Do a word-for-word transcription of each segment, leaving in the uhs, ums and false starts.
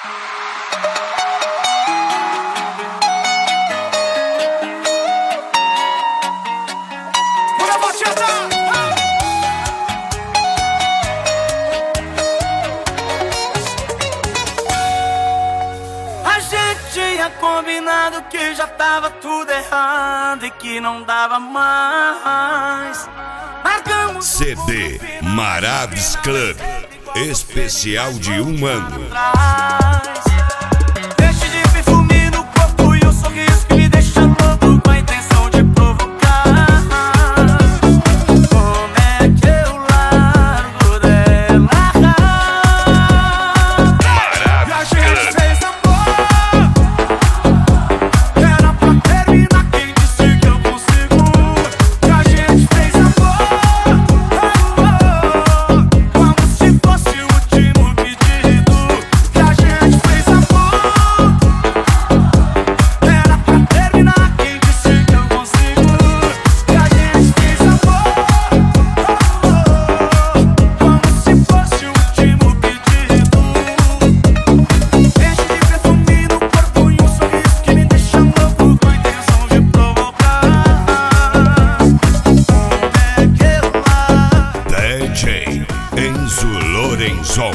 Tinha combinado que já tava tudo errado e que não dava mais. Marcamos C D Marabs Club, especial de um ano. Deixe de perfume no corpo e o sorriso que me deixa louco com a intenção de provocar. Como é que eu largo dela? Marabs Club. Enzo Lorenzo.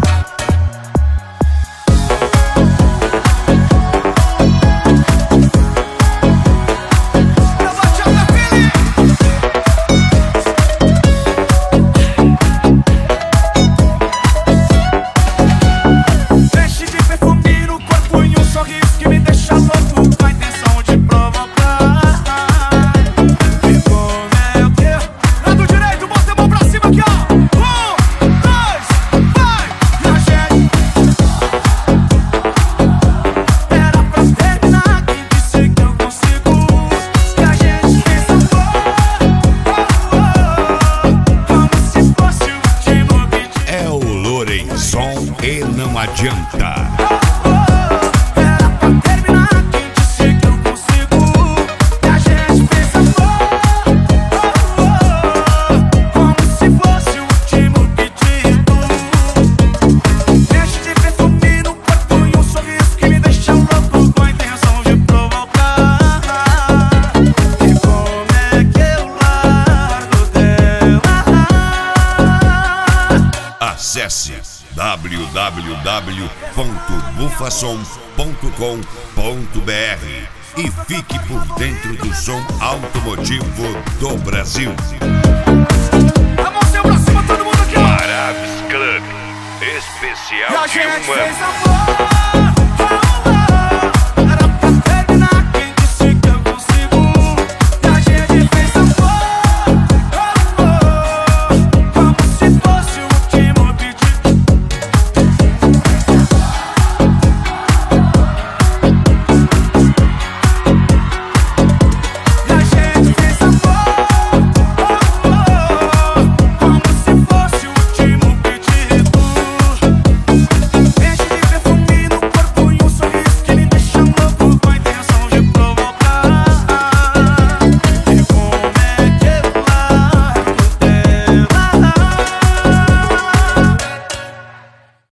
Deixe de perfume no corpo e um sorriso que me deixa louco com a intenção de provocar. E como é que eu... Lado direito, bota a mão pra cima aqui, ó. E não adianta. Era pra terminar, quem disse que eu consigo? Que a gente fez amor, como se fosse o último pedido. Deixe de perfume no corpo e um sorriso que me deixa louco com a intenção de provocar. E como é que eu largo dela? Acesse w w w ponto bufasom ponto com ponto b r e fique por dentro do som automotivo do Brasil. A mãozinha pra cima, todo mundo aqui, ó. Marabs Club, especial de um ano.